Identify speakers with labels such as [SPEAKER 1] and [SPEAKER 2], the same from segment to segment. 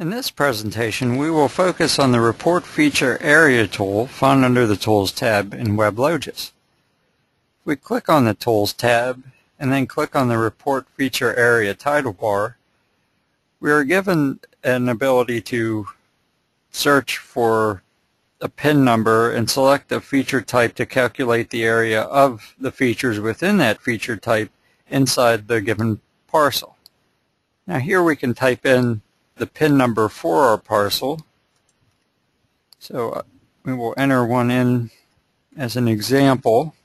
[SPEAKER 1] In this presentation, we will focus on the Report Feature Area tool found under the Tools tab in WebLogis. We click on the Tools tab and then click on the Report Feature Area title bar. We are given an ability to search for a PIN number and select a feature type to calculate the area of the features within that feature type inside the given parcel. Now here we can type in the PIN number for our parcel. So we will enter one in as an example.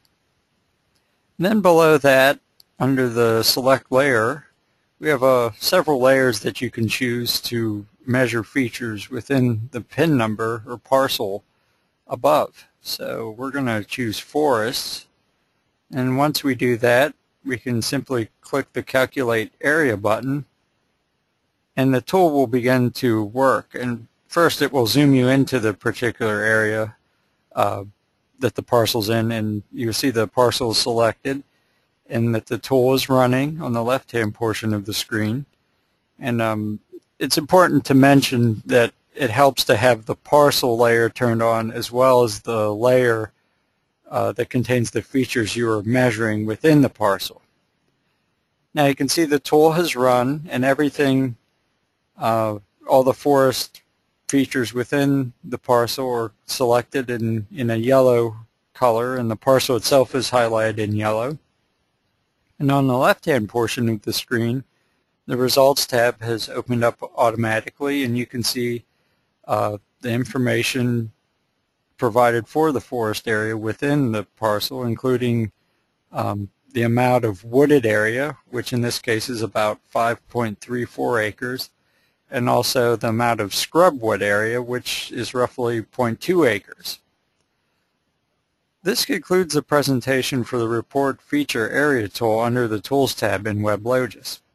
[SPEAKER 1] Then below that, under the select layer, we have several layers that you can choose to measure features within the PIN number or parcel above. So we're going to choose forests, and once we do that, we can simply click the Calculate Area button, and the tool will begin to work. And first it will zoom you into the particular area that the parcel's in, and you'll see the parcel is selected and that the tool is running on the left-hand portion of the screen. And it's important to mention that it helps to have the parcel layer turned on as well as the layer that contains the features you are measuring within the parcel. Now you can see the tool has run, and everything, all the forest features within the parcel are selected in a yellow color, and the parcel itself is highlighted in yellow. And on the left-hand portion of the screen, the Results tab has opened up automatically, and you can see the information provided for the forest area within the parcel, including the amount of wooded area, which in this case is about 5.34 acres, and also the amount of scrub wood area, which is roughly 0.2 acres. This concludes the presentation for the Report Feature Area tool under the Tools tab in WebLogis.